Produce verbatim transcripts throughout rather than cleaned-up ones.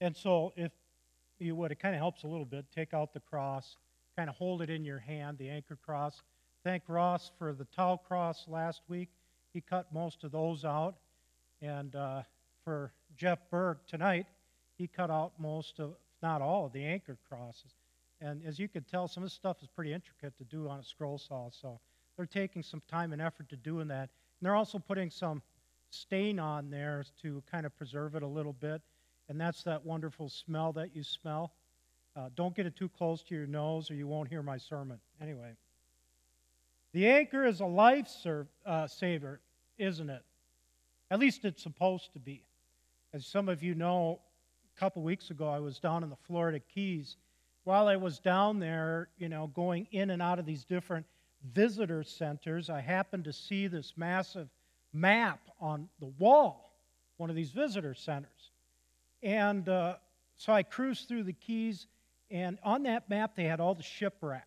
And so if you would, it kind of helps a little bit. Take out the cross, kind of hold it in your hand, the anchor cross. Thank Ross for the towel cross last week. He cut most of those out. And uh, for Jeff Berg tonight, he cut out most of, if not all, of the anchor crosses. And as you can tell, some of this stuff is pretty intricate to do on a scroll saw. So they're taking some time and effort to doing that. And they're also putting some stain on there to kind of preserve it a little bit. And that's that wonderful smell that you smell. Uh, don't get it too close to your nose or you won't hear my sermon. Anyway, the anchor is a life serv- uh, saver, isn't it? At least it's supposed to be. As some of you know, a couple weeks ago I was down in the Florida Keys. While I was down there, you know, going in and out of these different visitor centers, I happened to see this massive map on the wall, one of these visitor centers. And uh, so I cruised through the Keys, and on that map they had all the shipwrecks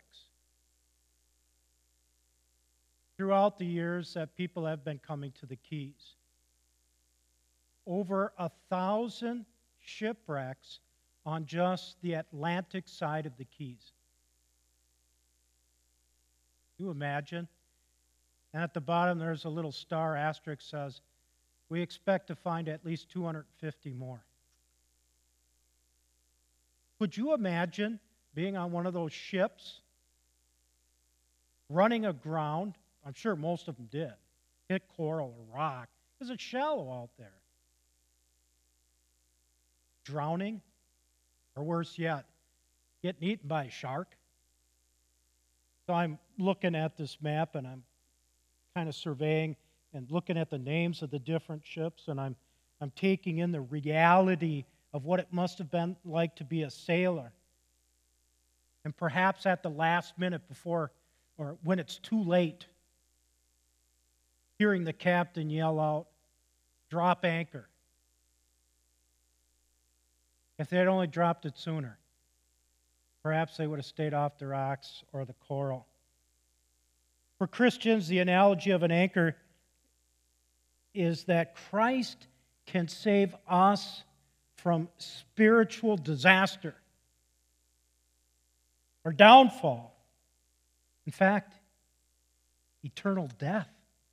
throughout the years that people have been coming to the Keys. Over a thousand shipwrecks on just the Atlantic side of the Keys. Can you imagine? And at the bottom there's a little star asterisk says, we expect to find at least two hundred fifty more. Could you imagine being on one of those ships, running aground? I'm sure most of them did. Hit coral or rock, because it's shallow out there. Drowning, or worse yet, getting eaten by a shark. So I'm looking at this map and I'm kind of surveying and looking at the names of the different ships, and I'm I'm taking in the reality of what it must have been like to be a sailor. And perhaps at the last minute before, or when it's too late, hearing the captain yell out, drop anchor. If they had only dropped it sooner, perhaps they would have stayed off the rocks or the coral. For Christians, the analogy of an anchor is that Christ can save us from spiritual disaster or downfall. In fact, eternal death.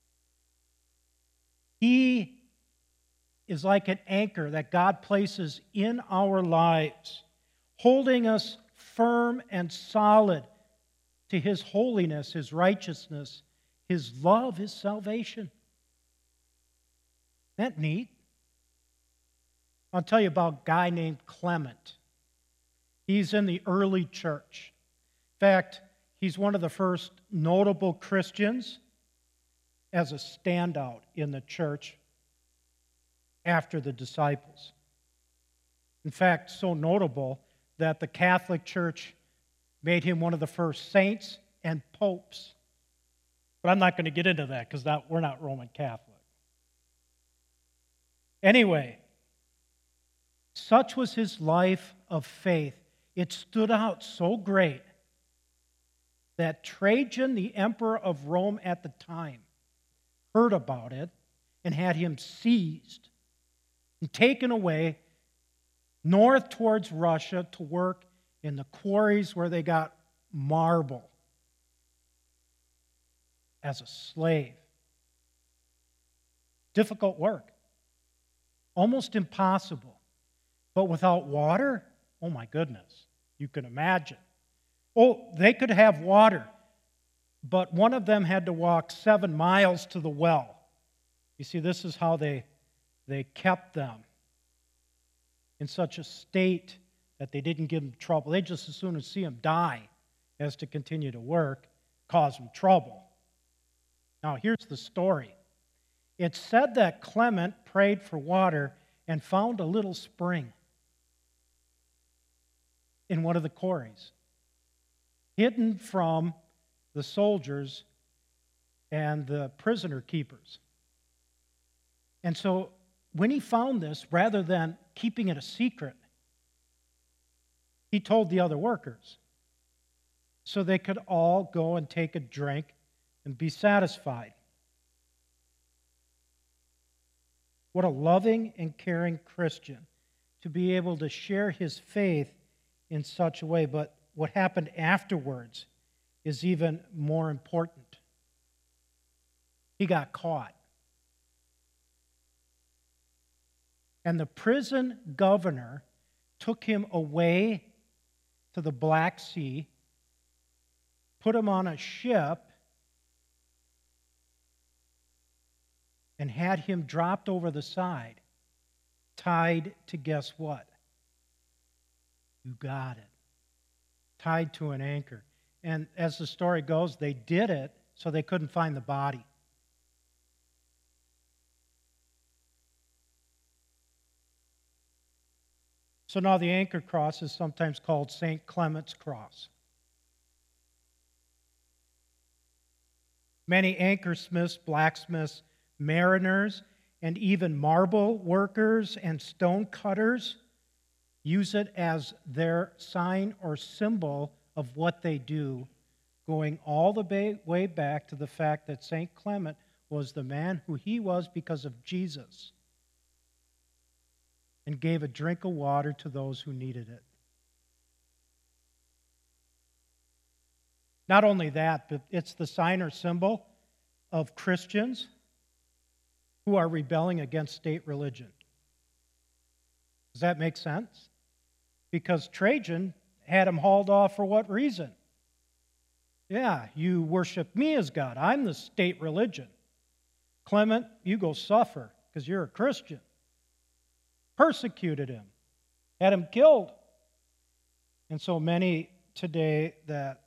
He is like an anchor that God places in our lives, holding us firm and solid to His holiness, His righteousness, His love, His salvation. Isn't that neat? I'll tell you about a guy named Clement. He's in the early church. In fact, he's one of the first notable Christians as a standout in the church after the disciples. In fact, so notable that the Catholic Church made him one of the first saints and popes. But I'm not going to get into that because we're not Roman Catholic. Anyway, such was his life of faith. It stood out so great that Trajan, the emperor of Rome at the time, heard about it and had him seized and taken away north towards Russia to work in the quarries where they got marble as a slave. Difficult work. Almost impossible. But without water, oh my goodness, you can imagine. Oh, they could have water, but one of them had to walk seven miles to the well. You see, this is how they, they kept them in such a state that they didn't give them trouble. They just as soon as see them die as to continue to work, cause them trouble. Now, here's the story. It's said that Clement prayed for water and found a little spring in one of the quarries, hidden from the soldiers and the prisoner keepers. And so when he found this, rather than keeping it a secret, he told the other workers so they could all go and take a drink and be satisfied. What a loving and caring Christian to be able to share his faith in such a way. But what happened afterwards is even more important. He got caught. And the prison governor took him away to the Black Sea, put him on a ship, and had him dropped over the side, tied to guess what? You got it. Tied to an anchor. And as the story goes, they did it so they couldn't find the body. So now the anchor cross is sometimes called Saint Clement's Cross. Many anchorsmiths, blacksmiths, mariners, and even marble workers and stone cutters use it as their sign or symbol of what they do, going all the way back to the fact that Saint Clement was the man who he was because of Jesus, and gave a drink of water to those who needed it. Not only that, but it's the sign or symbol of Christians who are rebelling against state religion. Does that make sense? Because Trajan had him hauled off for what reason? Yeah, you worship me as God. I'm the state religion. Clement, you go suffer because you're a Christian. Persecuted him, had him killed. And so many today that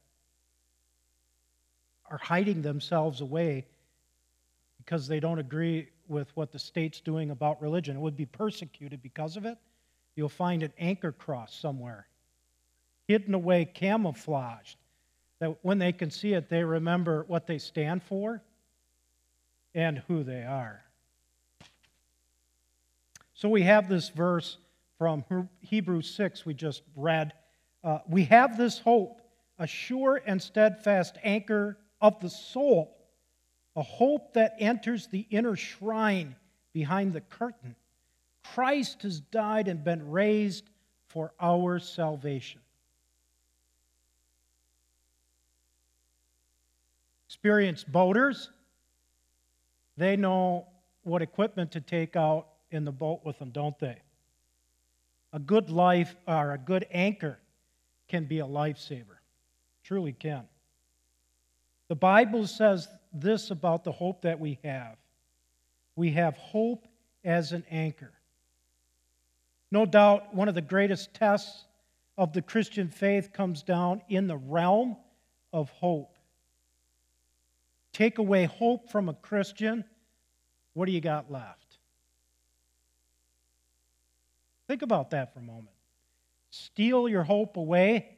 are hiding themselves away because they don't agree with what the state's doing about religion, would be persecuted because of it. You'll find an anchor cross somewhere, hidden away, camouflaged, that when they can see it, they remember what they stand for and who they are. So we have this verse from Hebrews six we just read. Uh, we have this hope, a sure and steadfast anchor of the soul, a hope that enters the inner shrine behind the curtain. Christ has died and been raised for our salvation. Experienced boaters, they know what equipment to take out in the boat with them, don't they? A good life or a good anchor can be a lifesaver. Truly can. The Bible says this about the hope that we have. We have hope as an anchor. No doubt one of the greatest tests of the Christian faith comes down in the realm of hope. Take away hope from a Christian, what do you got left? Think about that for a moment. Steal your hope away,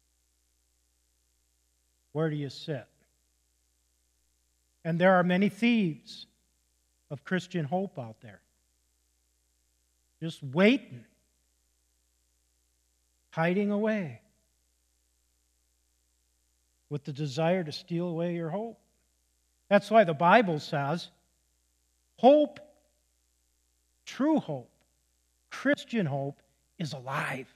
where do you sit? And there are many thieves of Christian hope out there. Just waiting, hiding away with the desire to steal away your hope. That's why the Bible says hope, true hope, Christian hope is alive.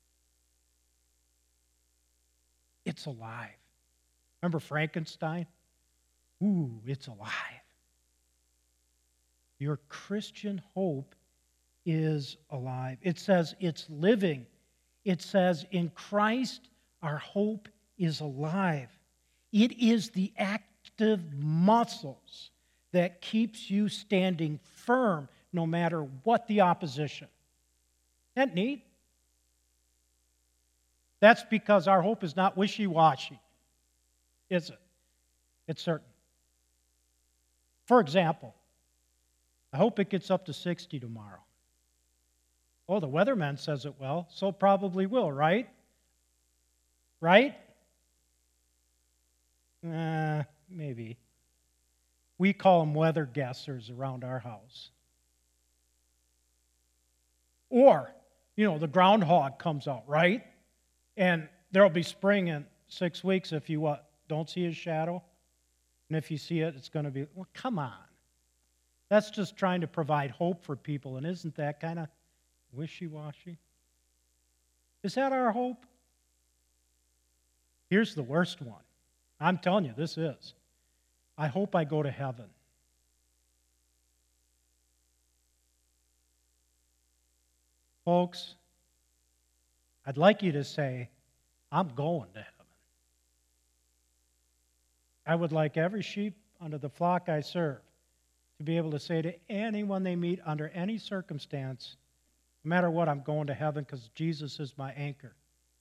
It's alive. Remember Frankenstein? Ooh, it's alive. Your Christian hope is alive. It says it's living. It says in Christ our hope is alive. It is the active muscles that keeps you standing firm no matter what the opposition. Isn't that neat? That's because our hope is not wishy-washy, is it? It's certain. For example, I hope it gets up to sixty tomorrow. Oh, the weatherman says it will, so it probably will, right? Right? Uh, maybe. We call them weather guessers around our house. Or, you know, the groundhog comes out, right? And there'll be spring in six weeks if you what? Don't see his shadow? And if you see it, it's going to be, well, come on. That's just trying to provide hope for people, and isn't that kind of wishy-washy? Is that our hope? Here's the worst one. I'm telling you, this is. I hope I go to heaven. Folks, I'd like you to say, I'm going to heaven. I would like every sheep under the flock I serve to be able to say to anyone they meet under any circumstance, no matter what, I'm going to heaven because Jesus is my anchor.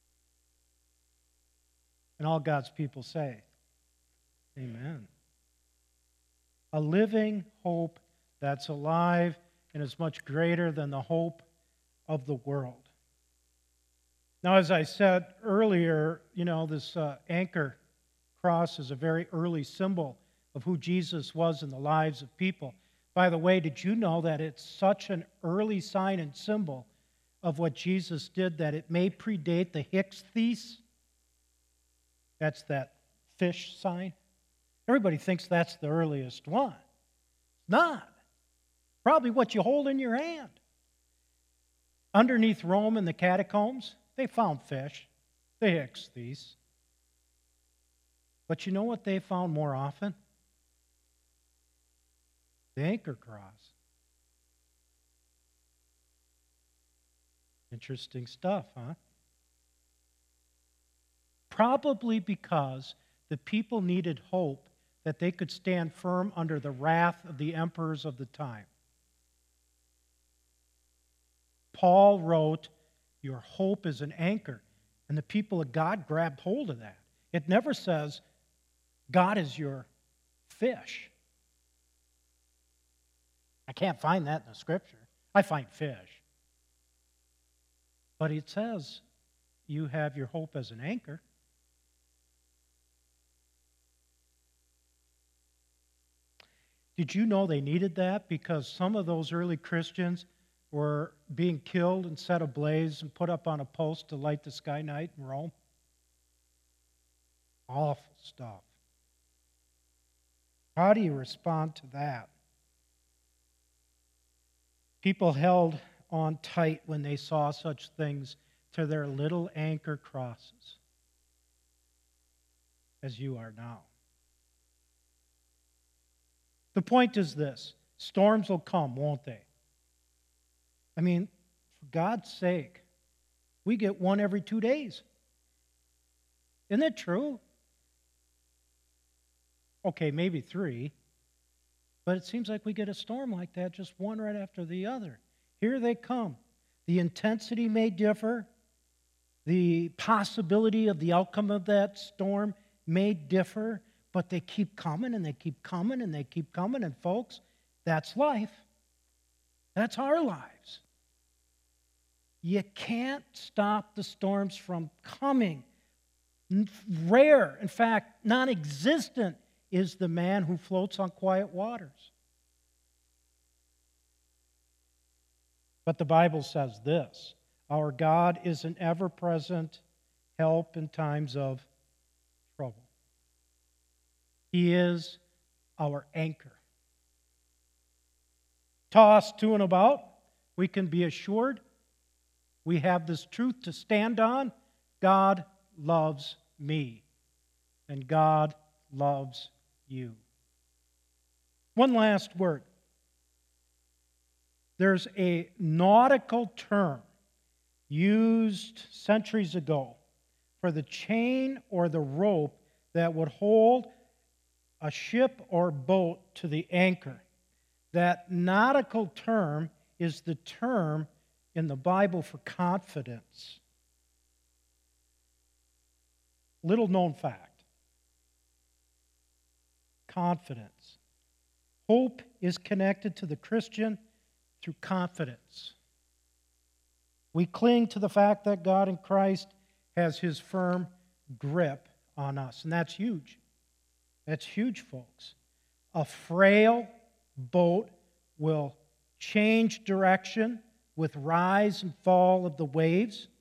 And all God's people say, amen. A living hope that's alive and is much greater than the hope of the world. Now, as I said earlier, you know, this uh, anchor cross is a very early symbol of who Jesus was in the lives of people. By the way, did you know that it's such an early sign and symbol of what Jesus did that it may predate the Ichthys? That's that fish sign. Everybody thinks that's the earliest one. It's not. Probably what you hold in your hand. Underneath Rome in the catacombs, they found fish, the Ichthys. But you know what they found more often? The anchor cross. Interesting stuff, huh? Probably because the people needed hope that they could stand firm under the wrath of the emperors of the time. Paul wrote, your hope is an anchor. And the people of God grabbed hold of that. It never says, God is your fish. I can't find that in the Scripture. I find fish. But it says, you have your hope as an anchor. Did you know they needed that? Because some of those early Christians were being killed and set ablaze and put up on a post to light the sky night in Rome. Awful stuff. How do you respond to that? People held on tight when they saw such things to their little anchor crosses, as you are now. The point is this: storms will come, won't they? I mean, for God's sake, we get one every two days. Isn't it true? Okay, maybe three. But it seems like we get a storm like that, just one right after the other. Here they come. The intensity may differ. The possibility of the outcome of that storm may differ, but they keep coming and they keep coming and they keep coming. And folks, that's life. That's our lives. You can't stop the storms from coming. Rare, in fact, non-existent is the man who floats on quiet waters. But the Bible says this: our God is an ever-present help in times of trouble. He is our anchor. Tossed to and about, we can be assured we have this truth to stand on: God loves me, and God loves you. One last word. There's a nautical term used centuries ago for the chain or the rope that would hold a ship or boat to the anchor. That nautical term is the term in the Bible for confidence. Little known fact. Confidence. Hope is connected to the Christian through confidence. We cling to the fact that God in Christ has His firm grip on us, and that's huge. That's huge, folks. A frail boat will change direction with rise and fall of the waves.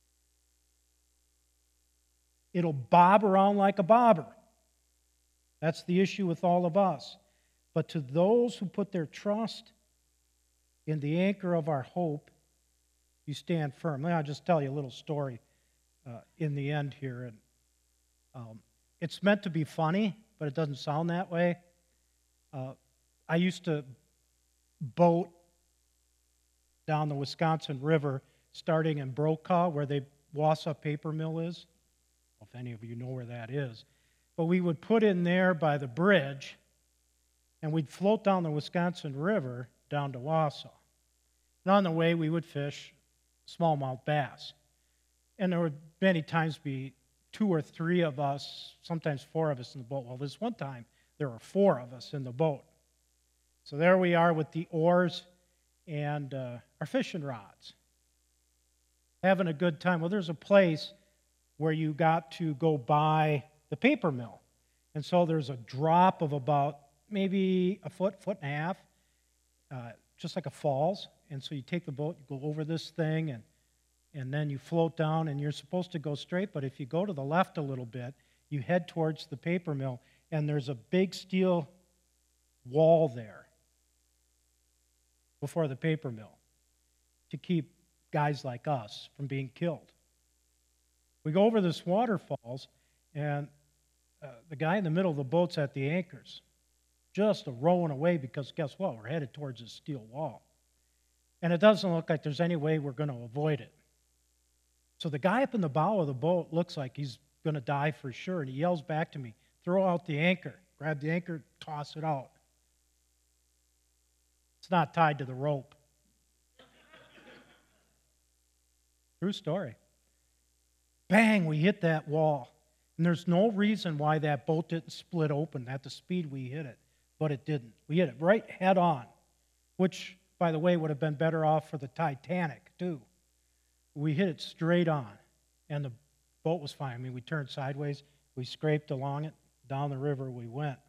It'll bob around like a bobber. That's the issue with all of us. But to those who put their trust in the anchor of our hope, you stand firm. I'll just tell you a little story uh, in the end here. And um, it's meant to be funny, but it doesn't sound that way. Uh, I used to boat down the Wisconsin River, starting in Brokaw, where the Wausau paper mill is. I don't know if any of you know where that is. But we would put in there by the bridge, and we'd float down the Wisconsin River down to Wausau. And on the way, we would fish smallmouth bass. And there would many times be two or three of us, sometimes four of us in the boat. Well, this one time, there were four of us in the boat. So there we are with the oars and uh, our fishing rods, having a good time. Well, there's a place where you got to go by the paper mill. And so there's a drop of about maybe a foot, foot and a half, uh, just like a falls. And so you take the boat, you go over this thing, and, and then you float down, and you're supposed to go straight. But if you go to the left a little bit, you head towards the paper mill, and there's a big steel wall there before the paper mill to keep guys like us from being killed. We go over this waterfalls, and uh, the guy in the middle of the boat's at the anchors, just a rowing away because guess what? We're headed towards this steel wall. And it doesn't look like there's any way we're going to avoid it. So the guy up in the bow of the boat looks like he's going to die for sure, and he yells back to me, throw out the anchor. Grab the anchor, toss it out. It's not tied to the rope. True story. Bang, we hit that wall. And there's no reason why that boat didn't split open at the speed we hit it, but it didn't. We hit it right head on, which, by the way, would have been better off for the Titanic, too. We hit it straight on, and the boat was fine. I mean, we turned sideways, we scraped along it, down the river we went.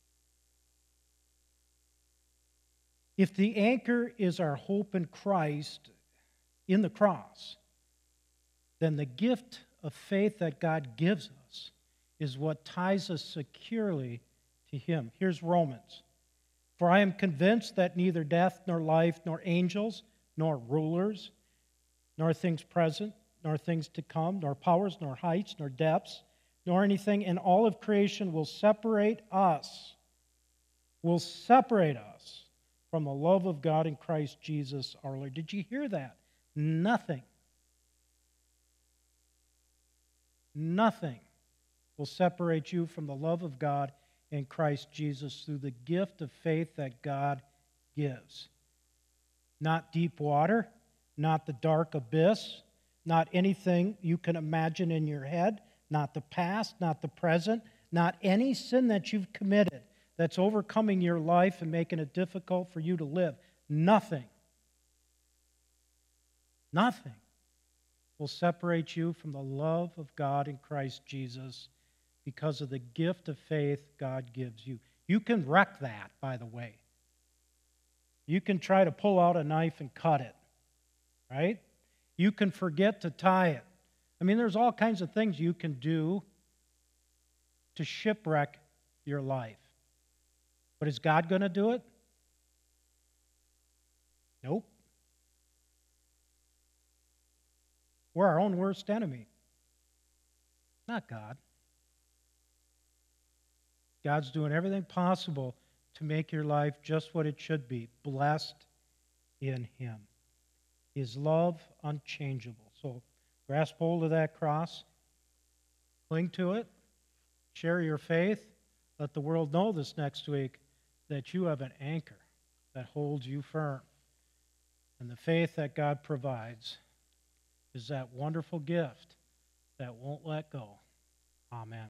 If the anchor is our hope in Christ in the cross, then the gift of faith that God gives us is what ties us securely to Him. Here's Romans. For I am convinced that neither death, nor life, nor angels, nor rulers, nor things present, nor things to come, nor powers, nor heights, nor depths, nor anything in all of creation will separate us, will separate us from the love of God in Christ Jesus our Lord. Did you hear that? Nothing. Nothing will separate you from the love of God in Christ Jesus through the gift of faith that God gives. Not deep water, not the dark abyss, not anything you can imagine in your head, not the past, not the present, not any sin that you've committed that's overcoming your life and making it difficult for you to live. Nothing. Nothing will separate you from the love of God in Christ Jesus because of the gift of faith God gives you. You can wreck that, by the way. You can try to pull out a knife and cut it, right? You can forget to tie it. I mean, there's all kinds of things you can do to shipwreck your life. But is God going to do it? Nope. We're our own worst enemy, not God. God's doing everything possible to make your life just what it should be, blessed in Him. His love unchangeable. So grasp hold of that cross, cling to it, share your faith. Let the world know this next week that you have an anchor that holds you firm. And the faith that God provides is that wonderful gift that won't let go. Amen.